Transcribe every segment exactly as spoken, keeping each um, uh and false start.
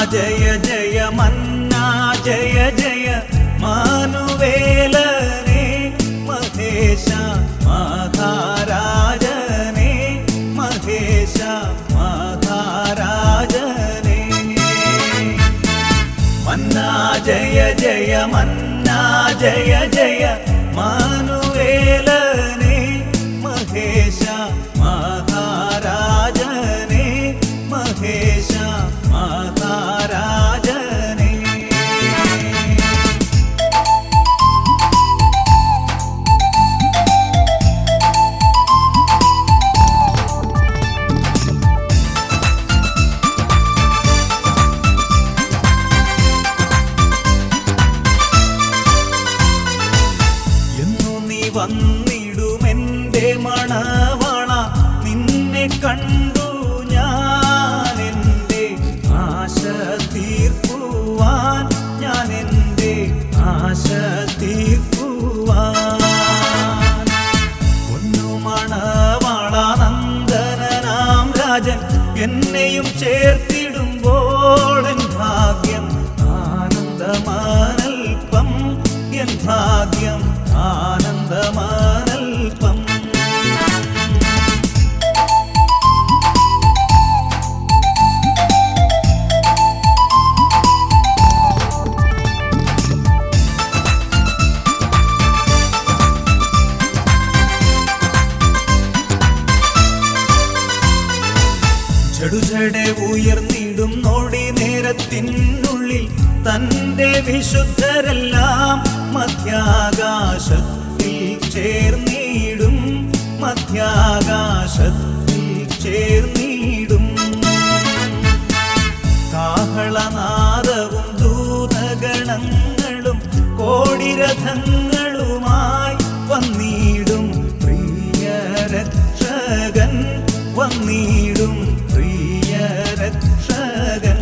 ജയ ജയ മന്നാ ജയ ജയ മാനുവേലനെ മഹേശ മഹാരാജനെ മഹേശ മഹാരാജനെ മന്നാ ജയ ജയ മന്നാ ജയ ജയ മാനുവേലനെ മഹേശ മഹാരാജനെ മഹേശ മഹാരാജനെ എന്നു നീ വന്നിടുമെന്റെ മണവാള നിന്നെ കണ്ടു ഞാൻ എൻ്റെ ആശ തീർക്കുവാൻ ഞാൻ എൻ്റെ ആശ തീർക്കുവാൻ ഒന്നു മണവാള നന്ദനാം രാജൻ എന്നെയും ചേർത്തിടുമ്പോൾ എൻ ഭാഗ്യം ആനന്ദമാനൽപ്പം എൻ ഭാഗ്യം ആനന്ദമാനൽപ്പം ചെടുചെടെ ഉയർന്നിടും നോടി നേരത്തിനുള്ളിൽ തന്റെ വിശുദ്ധരെല്ലാം മധ്യാകാശത്തിൽ ചേർന്നിടും മധ്യാകാശത്തിൽ ചേർന്നിടും കാഹളനാദവും ദൂതഗണങ്ങളും കോടിരഥങ്ങളുമായി വന്നിടും പ്രിയ രക്ഷകൻ വന്നിടും പ്രിയ രക്ഷകൻ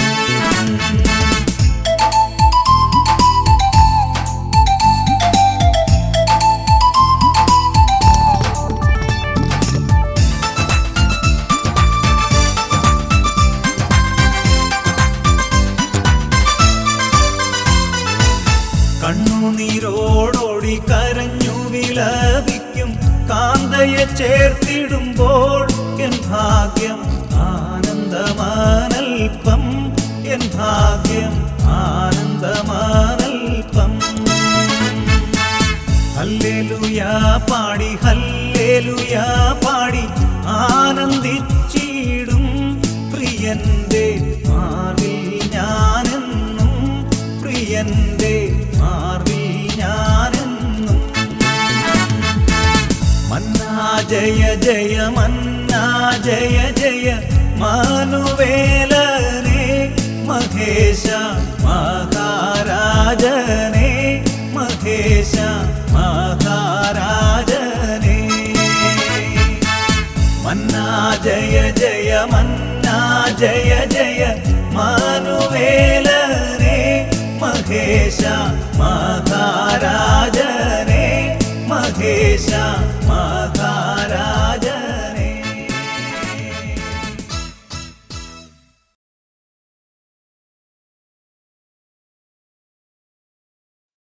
കണ്ണുനീരോടോടി കരഞ്ഞു വിലപിക്കും കാന്തയെ ചേർത്തിടുമ്പോൾ എൻ ഭാഗ്യം ആനന്ദമാനൽപ്പം എൻ ഭാഗ്യം ആനന്ദമാനൽപ്പം ഹല്ലേലൂയാ പാടി ഹല്ലേലൂയാ പാടി ആനന്ദിച്ചിടും പ്രിയന്റെ മാറിൽ ഞാനെന്നും പ്രിയന്റെ മാറിൽ ഞാനെന്നും മന്നാ ജയ ജയ മന്നാ ജയ ജയ മാനുവേലനെ മഹേശ മഹാരാജനെ മഹേശ മഹാരാജനെ മന്നാ ജയ ജയ മന്നാ ജയ ജയ മാനുവേലനെ മഹേശ മഹാരാജനെ മഹേശ